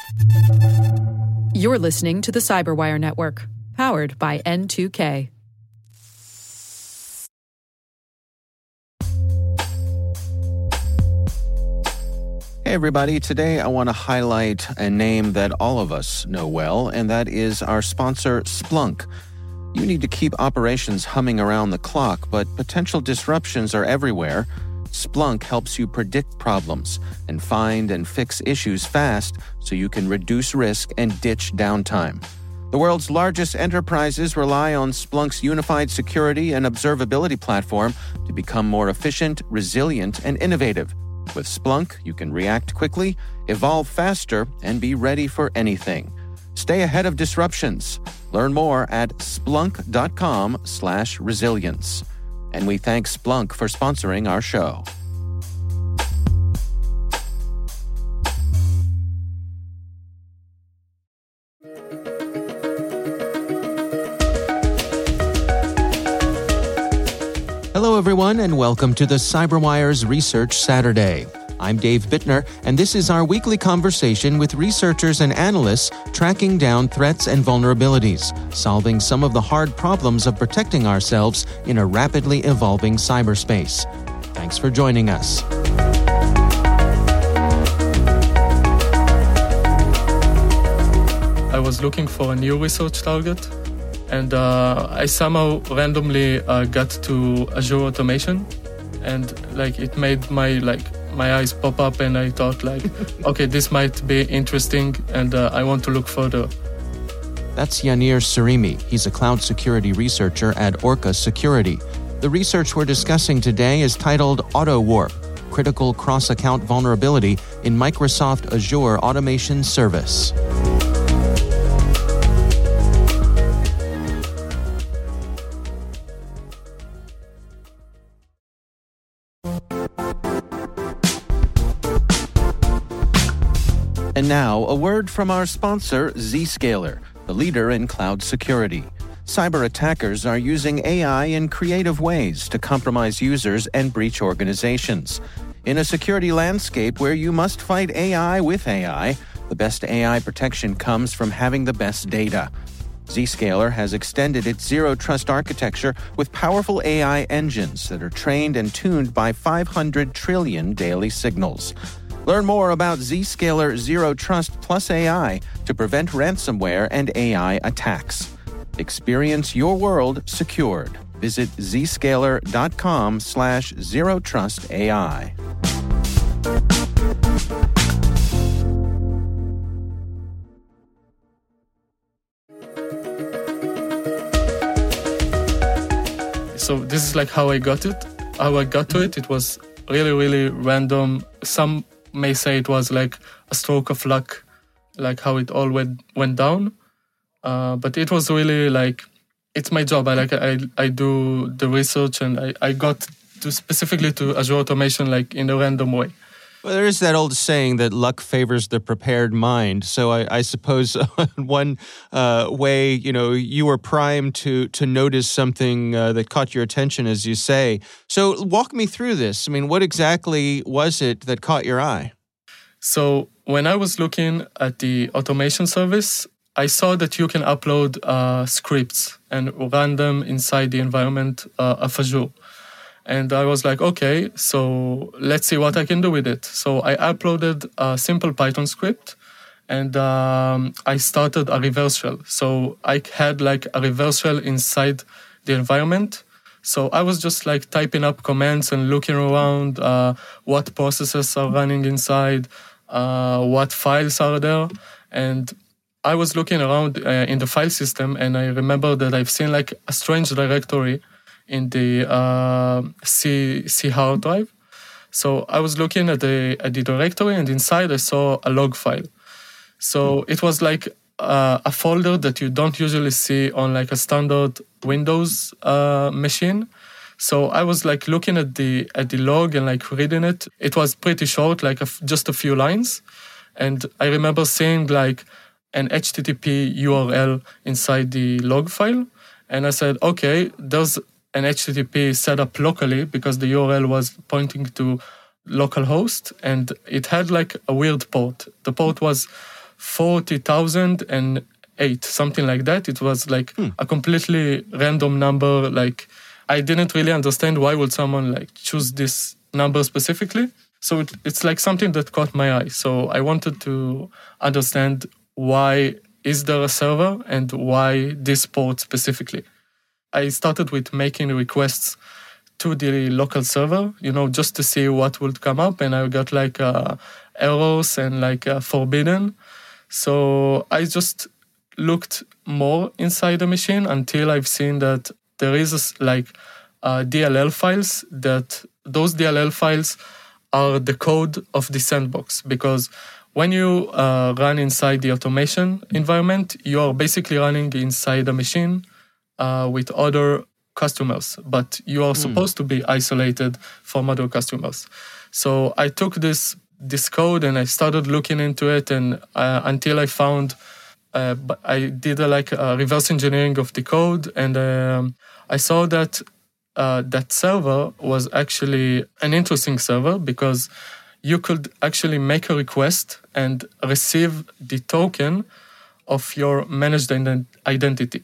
You're listening to the Cyberwire Network, powered by N2K. Hey everybody, today I want to highlight a name that all of us know well, and that is our sponsor, Splunk. You need to keep operations humming around the clock, but potential disruptions are everywhere. Splunk helps you predict problems and find and fix issues fast so you can reduce risk and ditch downtime. The world's largest enterprises rely on Splunk's unified security and observability platform to become more efficient, resilient, and innovative. With Splunk, you can react quickly, evolve faster, and be ready for anything. Stay ahead of disruptions. Learn more at splunk.com/resilience. And we thank Splunk for sponsoring our show. Hello, everyone, and welcome to the CyberWire's Research Saturday. I'm Dave Bittner, and this is our weekly conversation with researchers and analysts tracking down threats and vulnerabilities, solving some of the hard problems of protecting ourselves in a rapidly evolving cyberspace. Thanks for joining us. I was looking for a new research target, and I somehow randomly got to Azure Automation, and it made my eyes pop up, and I thought okay, this might be interesting, and I want to look further. That's Yanir Sarimi. He's a cloud security researcher at Orca Security. The research we're discussing today is titled AutoWarp, Critical Cross-Account Vulnerability in Microsoft Azure Automation Service. And now, a word from our sponsor, Zscaler, the leader in cloud security. Cyber attackers are using AI in creative ways to compromise users and breach organizations. In a security landscape where you must fight AI with AI, the best AI protection comes from having the best data. Zscaler has extended its zero-trust architecture with powerful AI engines that are trained and tuned by 500 trillion daily signals. Learn more about Zscaler Zero Trust Plus AI to prevent ransomware and AI attacks. Experience your world secured. Visit zscaler.com/zerotrustai. So this is how I got it. How I got to it, it was really, really random. Some may say it was a stroke of luck, how it all went down. But it was really it's my job. I do the research, and I got to specifically to Azure Automation in a random way. Well, there is that old saying that luck favors the prepared mind. So I suppose one way, you were primed to notice something that caught your attention, as you say. So walk me through this. I mean, what exactly was it that caught your eye? So when I was looking at the automation service, I saw that you can upload scripts and run them inside the environment of Azure. And I was okay, so let's see what I can do with it. So I uploaded a simple Python script, and I started a reverse shell. So I had a reverse shell inside the environment. So I was just typing up commands and looking around what processes are running inside, what files are there. And I was looking around in the file system, and I remember that I've seen a strange directory in the C hard drive. So I was looking at the directory, and inside I saw a log file. So it was a folder that you don't usually see on a standard Windows machine. So I was looking at the log and reading it. It was pretty short, just a few lines. And I remember seeing an HTTP URL inside the log file. And I said, okay, there's an HTTP set up locally because the URL was pointing to localhost, and it had a weird port. The port was 40,008, something like that. It was like a completely random number. Like, I didn't really understand why would someone like choose this number specifically. So it's like something that caught my eye. So I wanted to understand why is there a server and why this port specifically. I started with making requests to the local server, just to see what would come up. And I got like errors and like forbidden. So I just looked more inside the machine until I've seen that there is DLL files, that those DLL files are the code of the sandbox. Because when you run inside the automation environment, you are basically running inside a machine with other customers, but you are supposed to be isolated from other customers. So I took this code and I started looking into it, and until I found, I did a reverse engineering of the code, and I saw that that server was actually an interesting server because you could actually make a request and receive the token of your managed identity.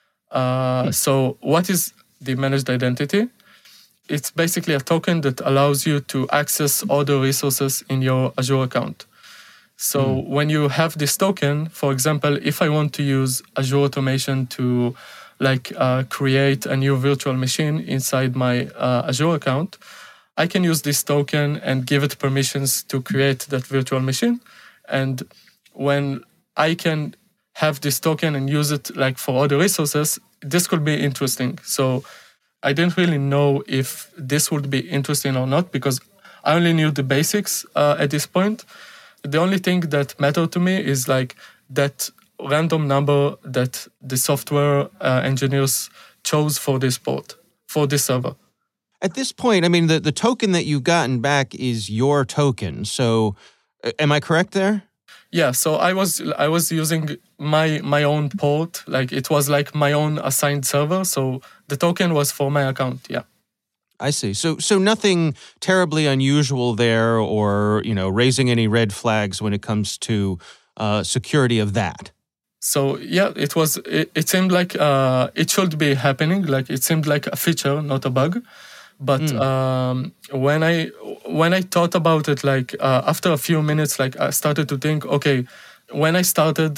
So what is the managed identity? It's basically a token that allows you to access other resources in your Azure account. So when you have this token, for example, if I want to use Azure Automation to create a new virtual machine inside my Azure account, I can use this token and give it permissions to create that virtual machine. And when I can have this token and use it for other resources, this could be interesting. So I didn't really know if this would be interesting or not because I only knew the basics at this point. The only thing that mattered to me is that random number that the software engineers chose for this port, for this server. At this point, I mean, the token that you've gotten back is your token. So am I correct there? Yeah, so I was using my own port. It was my own assigned server. So the token was for my account, yeah. I see. So nothing terribly unusual there or, raising any red flags when it comes to security of that. So yeah, it seemed like it should be happening. It seemed like a feature, not a bug. But when I thought about it, after a few minutes, I started to think, okay, when I started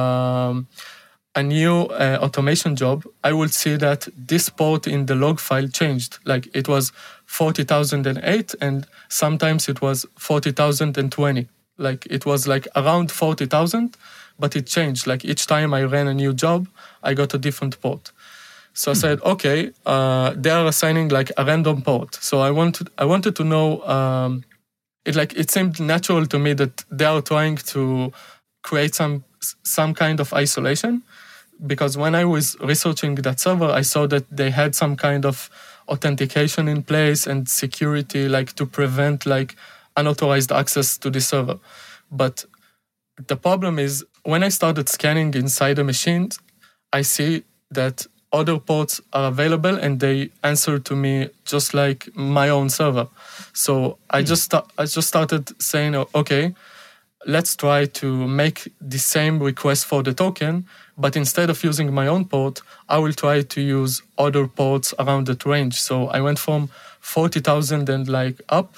a new automation job, I would see that this port in the log file changed. It was 40,008 and sometimes it was 40,020. It was around 40,000, but it changed. Each time I ran a new job, I got a different port. So I said, okay, they are assigning a random port. So I wanted to know, it seemed natural to me that they are trying to create some kind of isolation. Because when I was researching that server, I saw that they had some kind of authentication in place and security, to prevent unauthorized access to the server. But the problem is, when I started scanning inside the machines, I see that other ports are available and they answer to me just like my own server. So I just started saying, okay, let's try to make the same request for the token, but instead of using my own port, I will try to use other ports around that range. So I went from 40,000 and up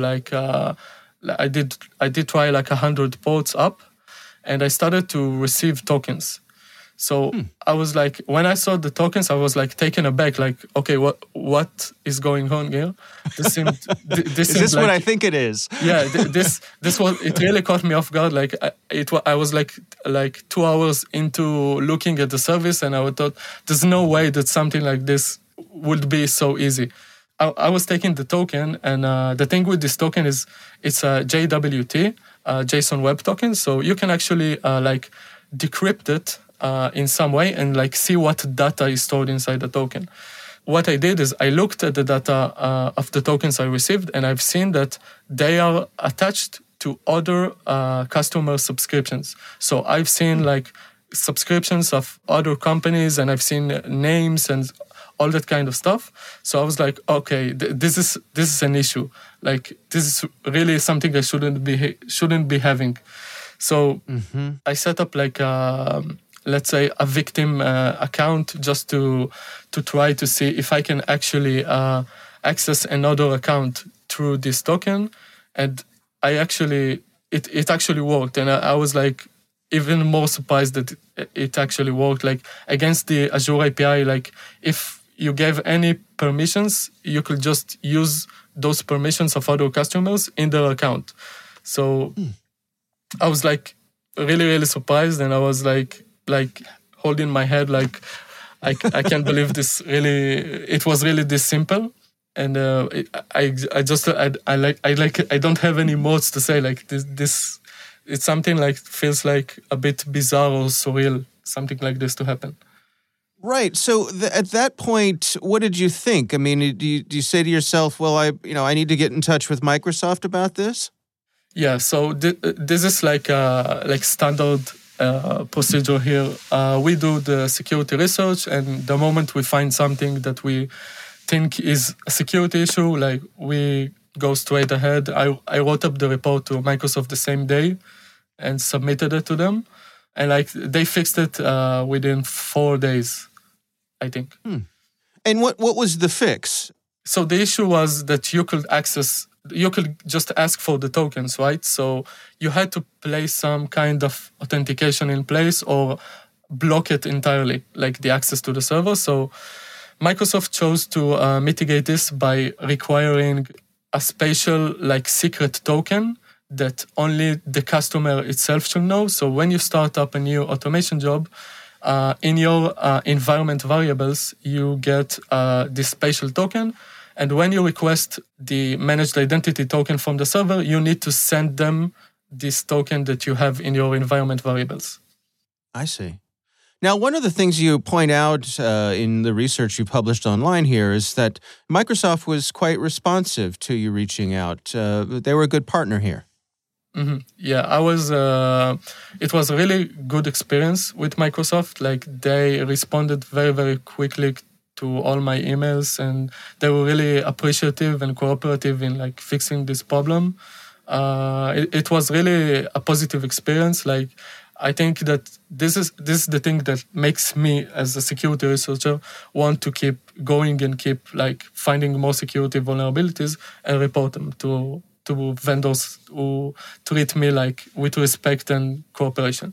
to I did try 100 ports up, and I started to receive tokens. So I was when I saw the tokens, I was taken aback. Okay, what is going on here? This seemed. Is this what I think it is? Yeah, this was. It really caught me off guard. I was 2 hours into looking at the service, and I thought, there's no way that something like this would be so easy. I was taking the token, and the thing with this token is it's a JWT, JSON Web Token. So you can actually decrypt it in some way and see what data is stored inside the token. What I did is I looked at the data of the tokens I received, and I've seen that they are attached to other customer subscriptions. So I've seen subscriptions of other companies, and I've seen names and all that kind of stuff. So I was okay, this is an issue. This is really something I shouldn't be having. So I set up like let's say a victim account just to try to see if I can actually access another account through this token. And it actually worked. And I was like even more surprised that it actually worked. Like against the Azure API, like if you gave any permissions, you could just use those permissions of other customers in their account. So I was like really, really surprised, and I was like holding my head, like I can't believe this. Really, it was really this simple. And I don't have any words to say. Like this, it's something like feels like a bit bizarre or surreal, something like this to happen. Right. So at that point, what did you think? I mean, do you say to yourself, well, I need to get in touch with Microsoft about this? Yeah. So this is like standard procedure here. We do the security research, and the moment we find something that we think is a security issue, like we go straight ahead. I wrote up the report to Microsoft the same day and submitted it to them. And like they fixed it within 4 days, I think. And what was the fix? So the issue was that you could just ask for the tokens, right? So you had to place some kind of authentication in place or block it entirely, like the access to the server. So Microsoft chose to mitigate this by requiring a special like secret token that only the customer itself should know. So when you start up a new automation job, in your environment variables, you get this special token. And when you request the managed identity token from the server, you need to send them this token that you have in your environment variables. I see. Now, one of the things you point out in the research you published online here is that Microsoft was quite responsive to you reaching out. They were a good partner here. Mm-hmm. Yeah, it was a really good experience with Microsoft. Like they responded very, very quickly to all my emails, and they were really appreciative and cooperative in like fixing this problem. It was really a positive experience. Like I think that this is the thing that makes me as a security researcher want to keep going and keep like finding more security vulnerabilities and report them to vendors who treat me like with respect and cooperation.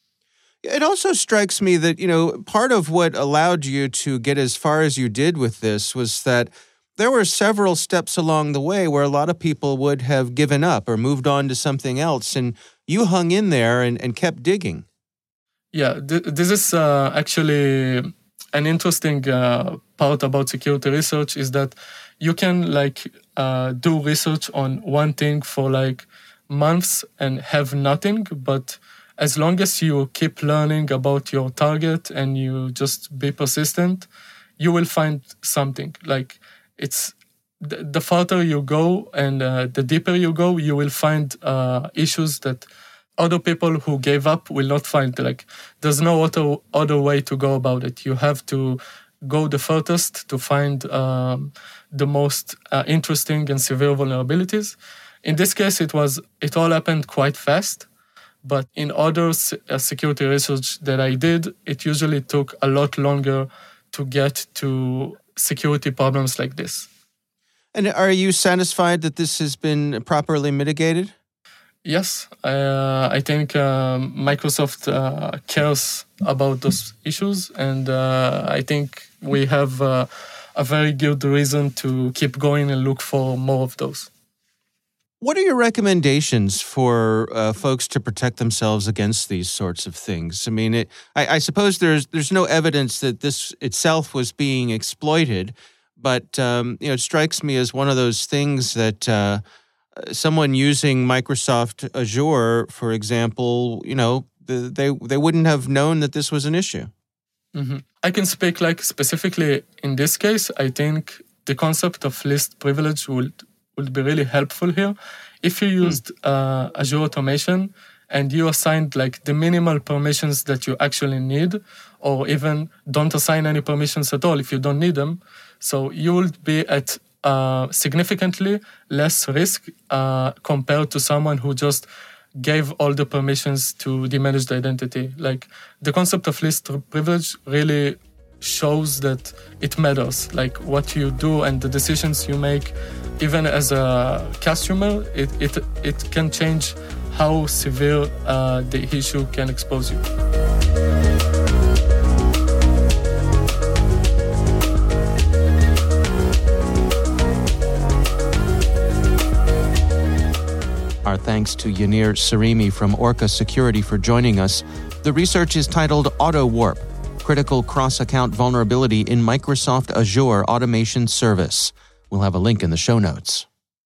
It also strikes me that, part of what allowed you to get as far as you did with this was that there were several steps along the way where a lot of people would have given up or moved on to something else, and you hung in there and kept digging. Yeah, this is actually an interesting part about security research is that you can do research on one thing for like months and have nothing, but as long as you keep learning about your target and you just be persistent, you will find something. Like it's the farther you go and the deeper you go, you will find issues that other people who gave up will not find. Like there's no other way to go about it. You have to go the furthest to find the most interesting and severe vulnerabilities. In this case, it all happened quite fast. But in other security research that I did, it usually took a lot longer to get to security problems like this. And are you satisfied that this has been properly mitigated? Yes, I think Microsoft cares about those issues, and I think we have a very good reason to keep going and look for more of those. What are your recommendations for folks to protect themselves against these sorts of things? I mean, I suppose there's no evidence that this itself was being exploited, but it strikes me as one of those things that someone using Microsoft Azure, for example, they wouldn't have known that this was an issue. Mm-hmm. I can speak like specifically in this case. I think the concept of least privilege would be really helpful here. If you used Azure Automation and you assigned like the minimal permissions that you actually need, or even don't assign any permissions at all if you don't need them, so you will be at significantly less risk compared to someone who just gave all the permissions to the managed identity. Like the concept of least privilege really shows that it matters. Like what you do and the decisions you make, even as a customer, it can change how severe the issue can expose you. Our thanks to Yanir Sarimi from Orca Security for joining us. The research is titled AutoWarp, Critical Cross-Account Vulnerability in Microsoft Azure Automation Service. We'll have a link in the show notes.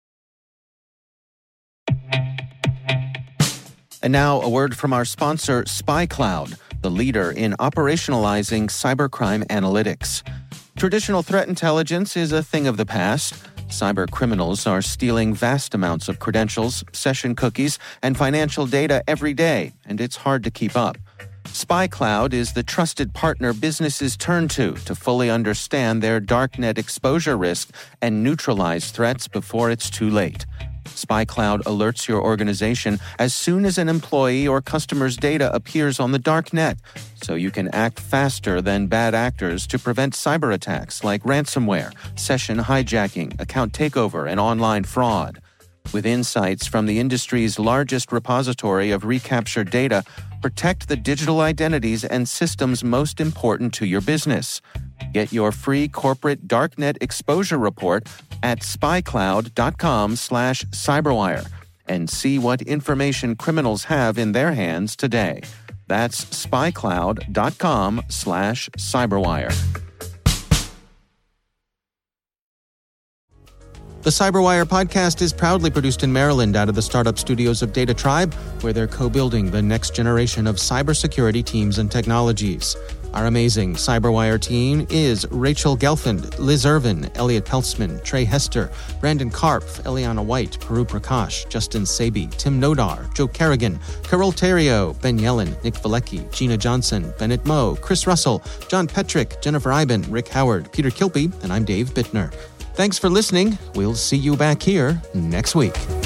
And now a word from our sponsor, SpyCloud, the leader in operationalizing cybercrime analytics. Traditional threat intelligence is a thing of the past. Cyber criminals are stealing vast amounts of credentials, session cookies, and financial data every day, and it's hard to keep up. SpyCloud is the trusted partner businesses turn to fully understand their darknet exposure risk and neutralize threats before it's too late. SpyCloud alerts your organization as soon as an employee or customer's data appears on the darknet, so you can act faster than bad actors to prevent cyber attacks like ransomware, session hijacking, account takeover, and online fraud. With insights from the industry's largest repository of recaptured data, protect the digital identities and systems most important to your business. Get your free corporate darknet exposure report at spycloud.com/cyberwire and see what information criminals have in their hands today. That's spycloud.com/cyberwire. The Cyberwire podcast is proudly produced in Maryland out of the startup studios of Data Tribe, where they're co-building the next generation of cybersecurity teams and technologies. Our amazing Cyberwire team is Rachel Gelfand, Liz Irvin, Elliot Peltzman, Trey Hester, Brandon Karpf, Eliana White, Paru Prakash, Justin Sabi, Tim Nodar, Joe Kerrigan, Carol Terrio, Ben Yellen, Nick Valecki, Gina Johnson, Bennett Moe, Chris Russell, John Petrick, Jennifer Iben, Rick Howard, Peter Kilpie, and I'm Dave Bittner. Thanks for listening. We'll see you back here next week.